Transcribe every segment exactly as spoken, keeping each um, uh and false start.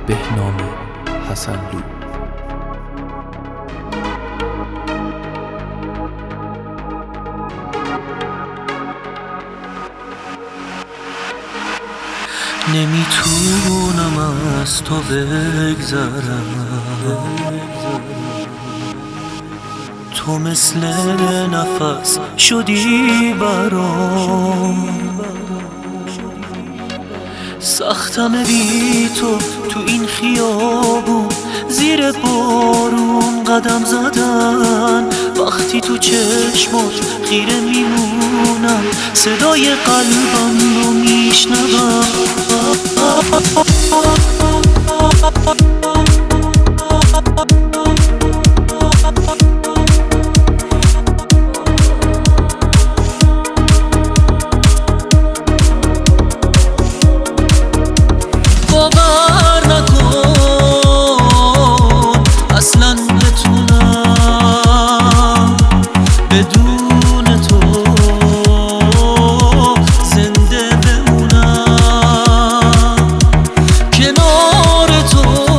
بهنام حسنلو. نمیتونم از تو بگذرم، تو مثل نفس شدی برام، سختم بی تو تو این خیابون، زیر بارون قدم زدن، وقتی تو چشمات خیره میمونم، صدای قلبم رو میشنوم. باور نکن اصلا بتونم بدون تو زنده بمونم، کنار تو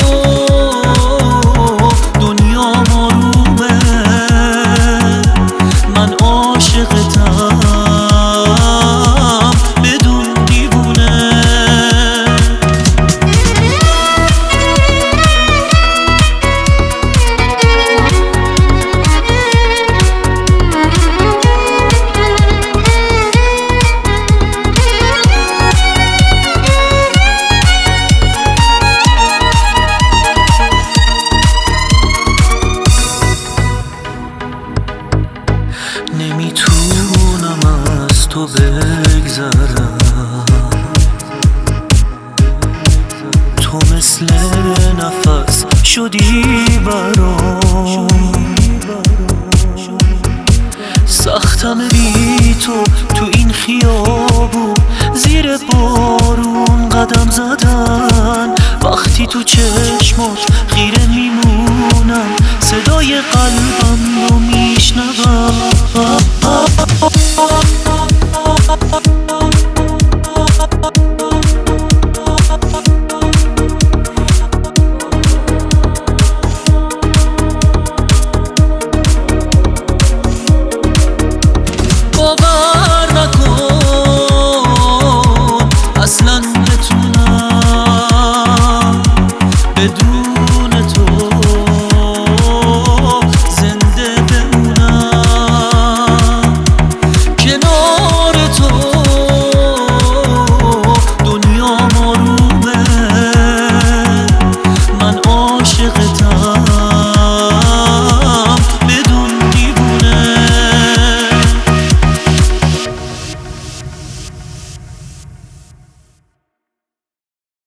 دنیا آرومه، من عاشقتم بدون دیوونه. نمیتونم از تو بگذرم، تو مثل نفس شدی برام، سختم بی تو تو این خیابون، زیر بارون قدم زدن، وقتی تو چشمات خیره میمونم، صدای قلب